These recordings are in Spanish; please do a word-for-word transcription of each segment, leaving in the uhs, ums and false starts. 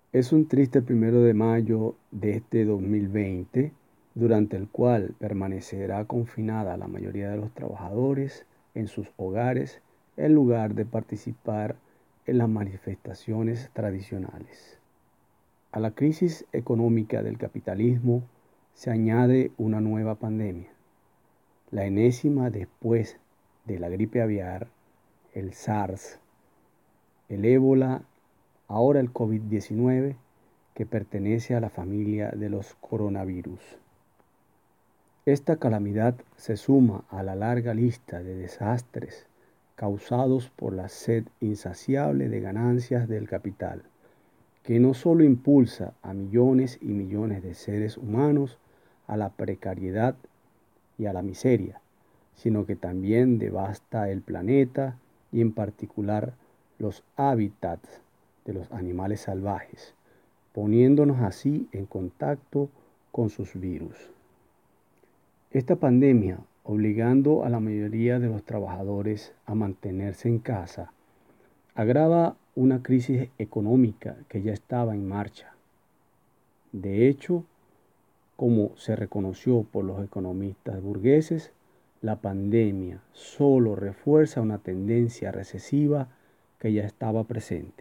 Es un triste primero de mayo de este dos mil veinte, durante el cual permanecerá confinada la mayoría de los trabajadores en sus hogares en lugar de participar en las manifestaciones tradicionales. A la crisis económica del capitalismo se añade una nueva pandemia, la enésima después de la gripe aviar, el SARS, el ébola, ahora el COVID diecinueve, que pertenece a la familia de los coronavirus. Esta calamidad se suma a la larga lista de desastres causados por la sed insaciable de ganancias del capital, que no solo impulsa a millones y millones de seres humanos a la precariedad y a la miseria, sino que también devasta el planeta y en particular los hábitats de los animales salvajes, poniéndonos así en contacto con sus virus. Esta pandemia, obligando a la mayoría de los trabajadores a mantenerse en casa, agrava una crisis económica que ya estaba en marcha. De hecho, como se reconoció por los economistas burgueses, la pandemia solo refuerza una tendencia recesiva que ya estaba presente.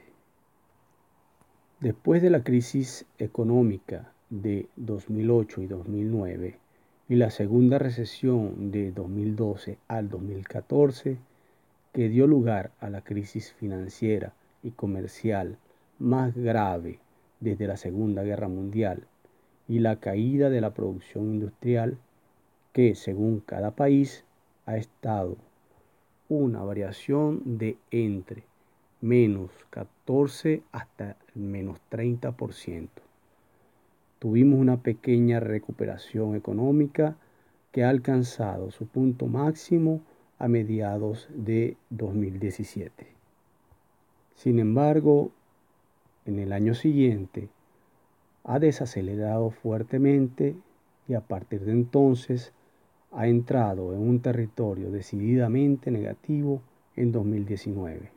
Después de la crisis económica de dos mil ocho y dos mil nueve y la segunda recesión de dos mil doce al dos mil catorce, que dio lugar a la crisis financiera y comercial más grave desde la Segunda Guerra Mundial, y la caída de la producción industrial, que según cada país ha estado una variación de entre menos catorce hasta menos treinta por ciento. Tuvimos una pequeña recuperación económica que ha alcanzado su punto máximo a mediados de dos mil diecisiete. Sin embargo, en el año siguiente ha desacelerado fuertemente y a partir de entonces ha entrado en un territorio decididamente negativo en dos mil diecinueve.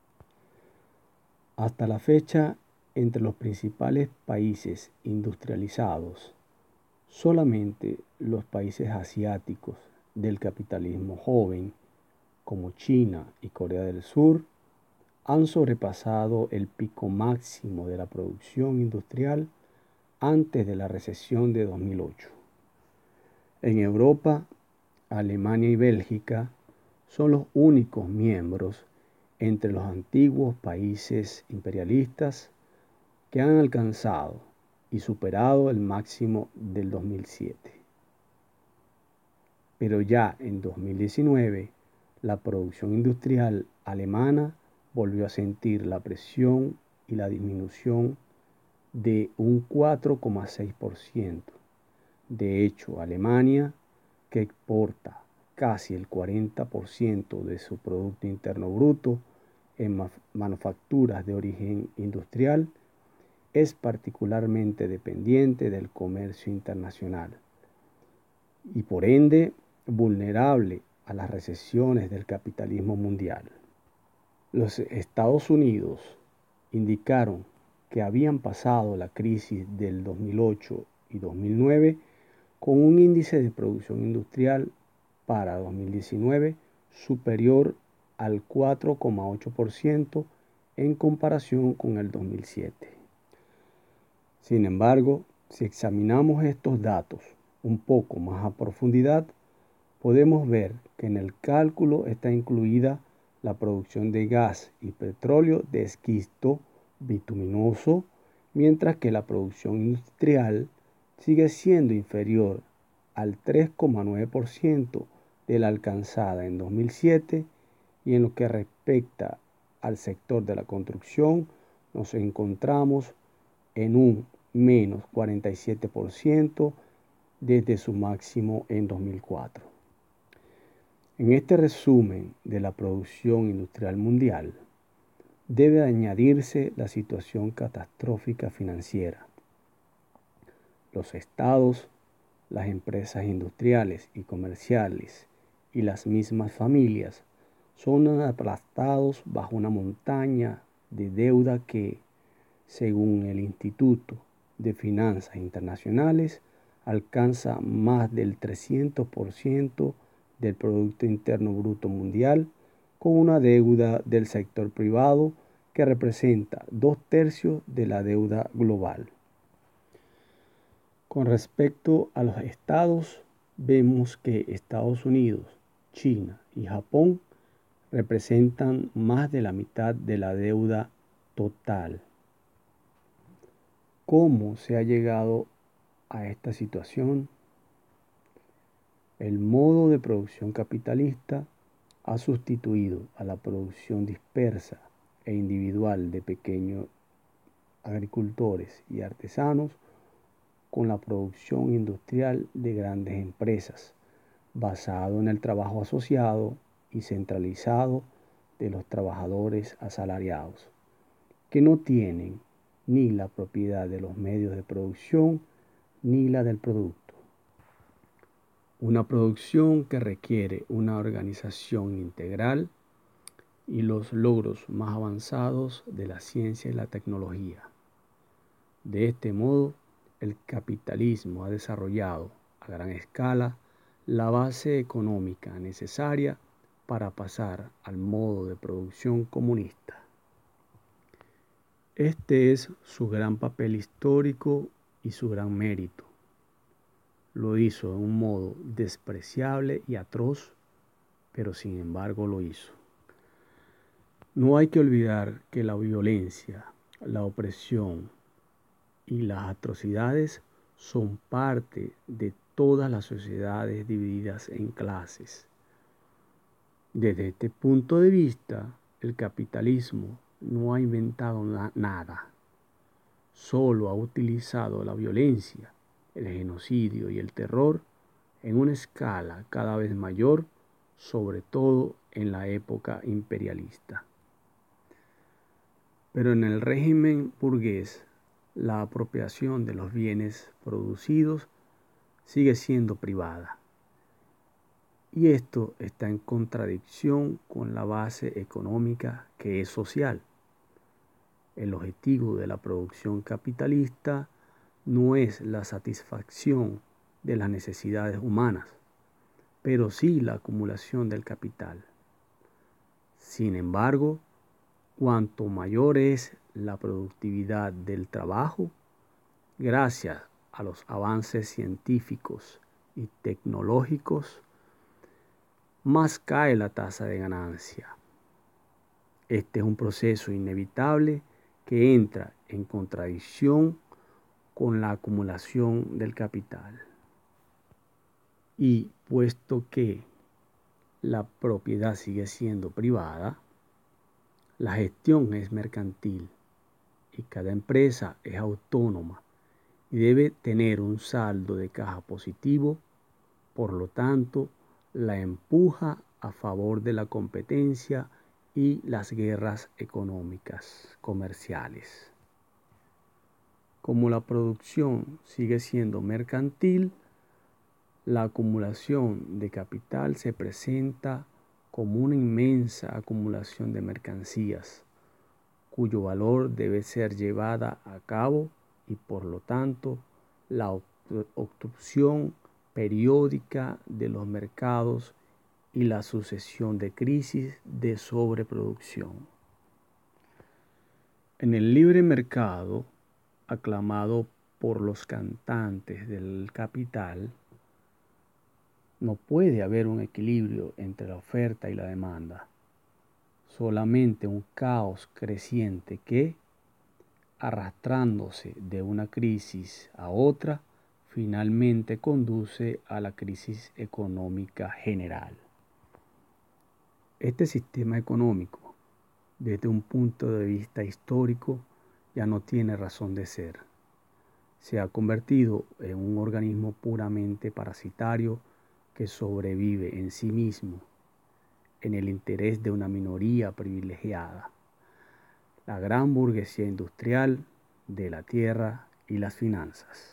Hasta la fecha, entre los principales países industrializados, solamente los países asiáticos del capitalismo joven, como China y Corea del Sur, han sobrepasado el pico máximo de la producción industrial antes de la recesión de dos mil ocho. En Europa, Alemania y Bélgica son los únicos miembros entre los antiguos países imperialistas que han alcanzado y superado el máximo del dos mil siete. Pero ya en dos mil diecinueve, la producción industrial alemana volvió a sentir la presión y la disminución de un cuatro coma seis por ciento. De hecho, Alemania, que exporta casi el cuarenta por ciento de su Producto Interno Bruto en manufacturas de origen industrial, es particularmente dependiente del comercio internacional y por ende vulnerable a las recesiones del capitalismo mundial. Los Estados Unidos indicaron que habían pasado la crisis del dos mil ocho y dos mil nueve con un índice de producción industrial para dos mil diecinueve superior al cuatro coma ocho por ciento en comparación con el dos mil siete. Sin embargo, si examinamos estos datos un poco más a profundidad, podemos ver que en el cálculo está incluida la producción de gas y petróleo de esquisto bituminoso, mientras que la producción industrial sigue siendo inferior al tres coma nueve por ciento de la alcanzada en dos mil siete, y en lo que respecta al sector de la construcción nos encontramos en un menos cuarenta y siete por ciento desde su máximo en dos mil cuatro. En este resumen de la producción industrial mundial, debe añadirse la situación catastrófica financiera. Los estados, las empresas industriales y comerciales y las mismas familias son aplastados bajo una montaña de deuda que, según el Instituto de Finanzas Internacionales, alcanza más del trescientos por ciento del Producto Interno Bruto Mundial, con una deuda del sector privado que representa dos tercios de la deuda global. Con respecto a los estados, vemos que Estados Unidos, China y Japón representan más de la mitad de la deuda total. ¿Cómo se ha llegado a esta situación? El modo de producción capitalista ha sustituido a la producción dispersa e individual de pequeños agricultores y artesanos con la producción industrial de grandes empresas, basado en el trabajo asociado y centralizado de los trabajadores asalariados, que no tienen ni la propiedad de los medios de producción ni la del producto. Una producción que requiere una organización integral y los logros más avanzados de la ciencia y la tecnología. De este modo, el capitalismo ha desarrollado a gran escala la base económica necesaria para pasar al modo de producción comunista. Este es su gran papel histórico y su gran mérito. Lo hizo de un modo despreciable y atroz, pero sin embargo lo hizo. No hay que olvidar que la violencia, la opresión y las atrocidades son parte de todas las sociedades divididas en clases. Desde este punto de vista, el capitalismo no ha inventado na- nada, solo ha utilizado la violencia, el genocidio y el terror en una escala cada vez mayor, sobre todo en la época imperialista. Pero en el régimen burgués, la apropiación de los bienes producidos sigue siendo privada. Y esto está en contradicción con la base económica que es social. El objetivo de la producción capitalista no es la satisfacción de las necesidades humanas, pero sí la acumulación del capital. Sin embargo, cuanto mayor es la productividad del trabajo, gracias a los avances científicos y tecnológicos, más cae la tasa de ganancia. Este es un proceso inevitable que entra en contradicción con la acumulación del capital. Y puesto que la propiedad sigue siendo privada, la gestión es mercantil y cada empresa es autónoma y debe tener un saldo de caja positivo, por lo tanto, la empuja a favor de la competencia y las guerras económicas comerciales. Como la producción sigue siendo mercantil, la acumulación de capital se presenta como una inmensa acumulación de mercancías, cuyo valor debe ser llevada a cabo y por lo tanto la obstrucción periódica de los mercados y la sucesión de crisis de sobreproducción. En el libre mercado, aclamado por los cantantes del capital, no puede haber un equilibrio entre la oferta y la demanda, solamente un caos creciente que, arrastrándose de una crisis a otra, finalmente conduce a la crisis económica general. Este sistema económico, desde un punto de vista histórico, ya no tiene razón de ser. Se ha convertido en un organismo puramente parasitario que sobrevive en sí mismo, en el interés de una minoría privilegiada, la gran burguesía industrial de la tierra y las finanzas.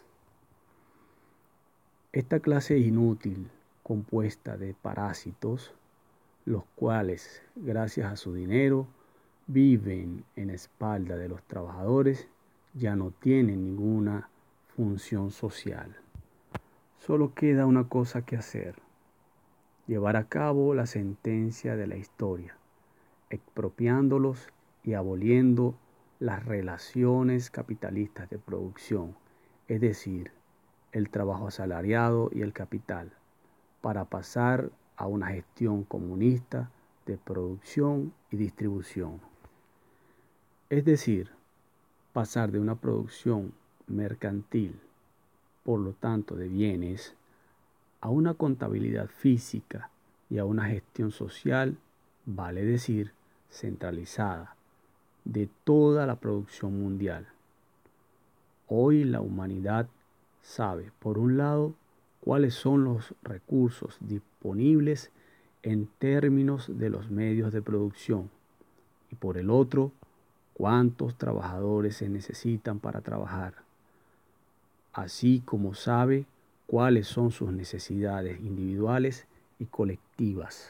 Esta clase inútil, compuesta de parásitos, los cuales, gracias a su dinero, viven en espalda de los trabajadores, ya no tienen ninguna función social. Solo queda una cosa que hacer: llevar a cabo la sentencia de la historia, expropiándolos y aboliendo las relaciones capitalistas de producción, es decir, el trabajo asalariado y el capital, para pasar a una gestión comunista de producción y distribución. Es decir, pasar de una producción mercantil, por lo tanto de bienes, a una contabilidad física y a una gestión social, vale decir, centralizada, de toda la producción mundial. Hoy la humanidad sabe, por un lado, cuáles son los recursos disponibles en términos de los medios de producción y por el otro, cuántos trabajadores se necesitan para trabajar, así como sabe cuáles son sus necesidades individuales y colectivas.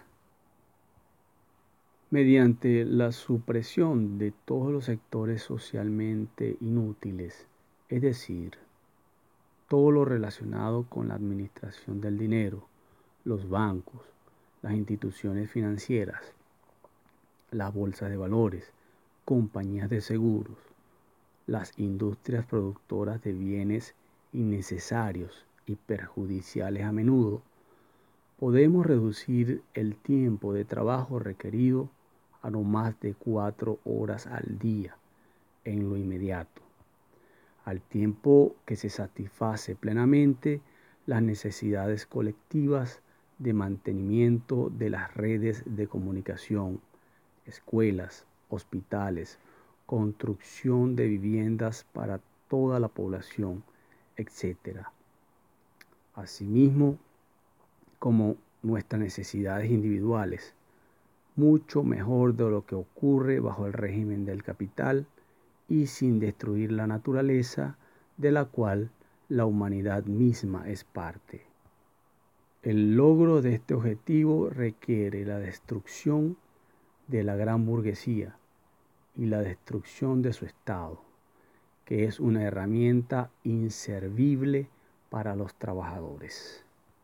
Mediante la supresión de todos los sectores socialmente inútiles, es decir, todo lo relacionado con la administración del dinero, los bancos, las instituciones financieras, las bolsas de valores, compañías de seguros, las industrias productoras de bienes innecesarios y perjudiciales a menudo, podemos reducir el tiempo de trabajo requerido a no más de cuatro horas al día en lo inmediato, al tiempo que se satisface plenamente las necesidades colectivas de mantenimiento de las redes de comunicación, escuelas, hospitales, construcción de viviendas para toda la población, etcétera. Asimismo, como nuestras necesidades individuales, mucho mejor de lo que ocurre bajo el régimen del capital y sin destruir la naturaleza de la cual la humanidad misma es parte. El logro de este objetivo requiere la destrucción de la gran burguesía y la destrucción de su Estado, que es una herramienta inservible para los trabajadores.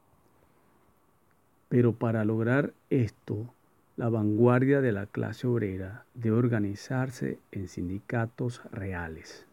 Pero para lograr esto, la vanguardia de la clase obrera debe organizarse en sindicatos reales.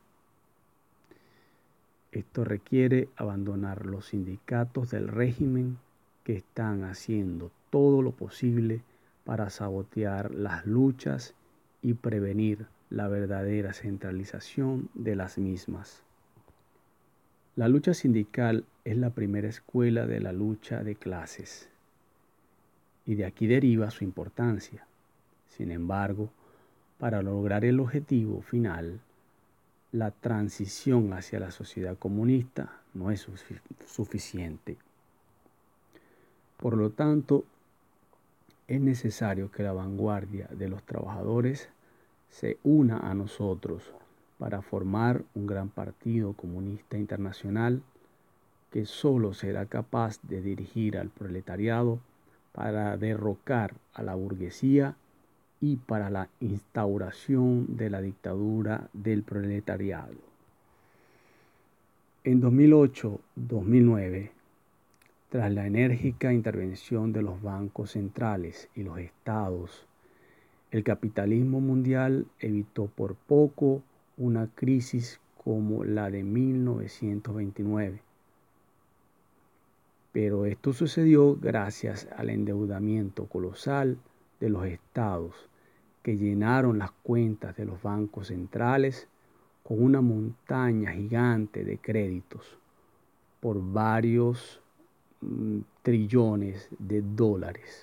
Esto requiere abandonar los sindicatos del régimen que están haciendo todo lo posible para sabotear las luchas y prevenir la verdadera centralización de las mismas. La lucha sindical es la primera escuela de la lucha de clases, y de aquí deriva su importancia. Sin embargo, para lograr el objetivo final, la transición hacia la sociedad comunista no es sufic- suficiente. Por lo tanto, es necesario que la vanguardia de los trabajadores se una a nosotros para formar un gran partido comunista internacional que solo será capaz de dirigir al proletariado para derrocar a la burguesía y para la instauración de la dictadura del proletariado. En dos mil ocho a dos mil nueve, tras la enérgica intervención de los bancos centrales y los estados, el capitalismo mundial evitó por poco una crisis como la de mil novecientos veintinueve. Pero esto sucedió gracias al endeudamiento colosal de los estados, que llenaron las cuentas de los bancos centrales con una montaña gigante de créditos por varios mm, trillones de dólares.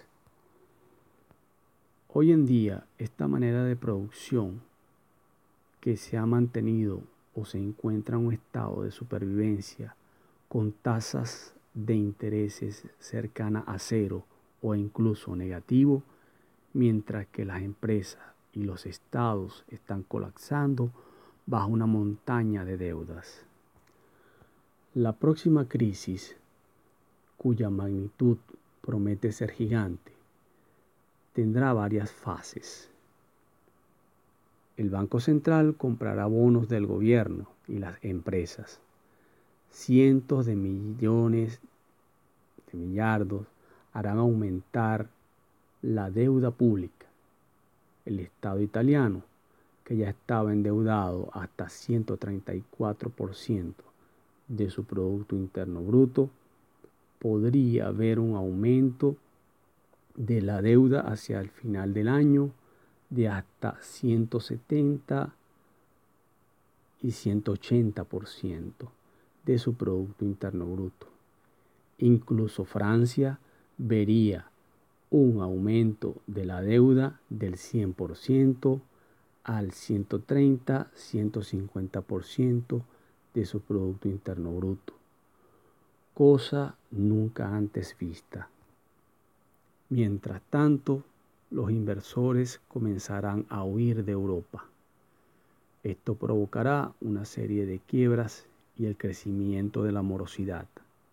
Hoy en día, esta manera de producción que se ha mantenido o se encuentra en un estado de supervivencia con tasas de intereses cercanas a cero o incluso negativo, mientras que las empresas y los estados están colapsando bajo una montaña de deudas. La próxima crisis, cuya magnitud promete ser gigante, tendrá varias fases. El Banco Central comprará bonos del gobierno y las empresas. Cientos de millones de millardos harán aumentar la deuda pública. El Estado italiano, que ya estaba endeudado hasta ciento treinta y cuatro por ciento de su Producto Interno Bruto, podría ver un aumento de la deuda hacia el final del año de hasta ciento setenta y ciento ochenta por ciento de su Producto Interno Bruto. Incluso Francia vería un aumento de la deuda del cien por ciento al ciento treinta a ciento cincuenta por ciento de su Producto Interno Bruto, cosa nunca antes vista. Mientras tanto, los inversores comenzarán a huir de Europa. Esto provocará una serie de quiebras y el crecimiento de la morosidad.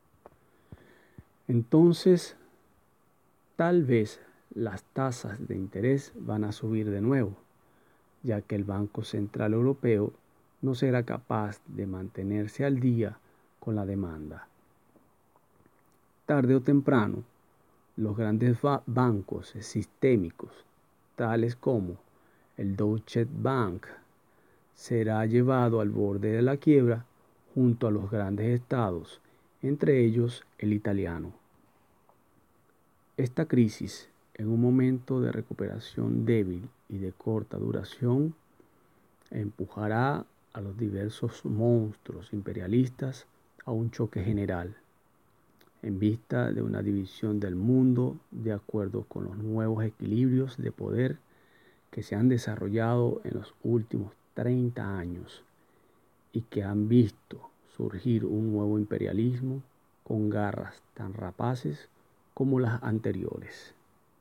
Entonces, tal vez las tasas de interés van a subir de nuevo, ya que el Banco Central Europeo no será capaz de mantenerse al día con la demanda. Tarde o temprano, los grandes bancos sistémicos, tales como el Deutsche Bank, será llevado al borde de la quiebra junto a los grandes estados, entre ellos el italiano. Esta crisis, en un momento de recuperación débil y de corta duración, empujará a los diversos monstruos imperialistas a un choque general, en vista de una división del mundo de acuerdo con los nuevos equilibrios de poder que se han desarrollado en los últimos treinta años y que han visto surgir un nuevo imperialismo con garras tan rapaces como las anteriores.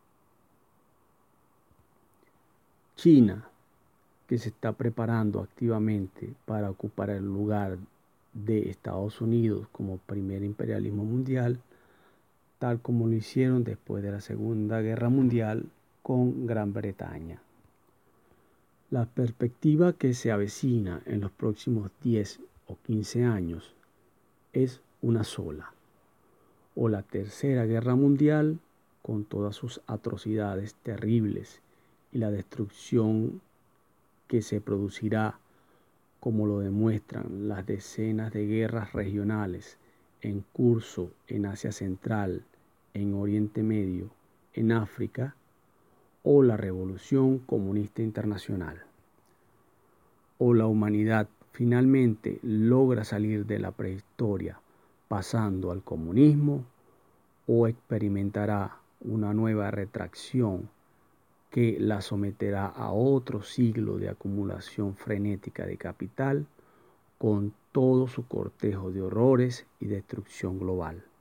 China, que se está preparando activamente para ocupar el lugar de Estados Unidos como primer imperialismo mundial, tal como lo hicieron después de la Segunda Guerra Mundial con Gran Bretaña. La perspectiva que se avecina en los próximos diez o quince años es una sola: o la Tercera Guerra Mundial, con todas sus atrocidades terribles y la destrucción que se producirá, como lo demuestran las decenas de guerras regionales en curso en Asia Central, en Oriente Medio, en África, o la Revolución Comunista Internacional. O la humanidad finalmente logra salir de la prehistoria pasando al comunismo, o experimentará una nueva retracción que la someterá a otro siglo de acumulación frenética de capital con todo su cortejo de horrores y destrucción global.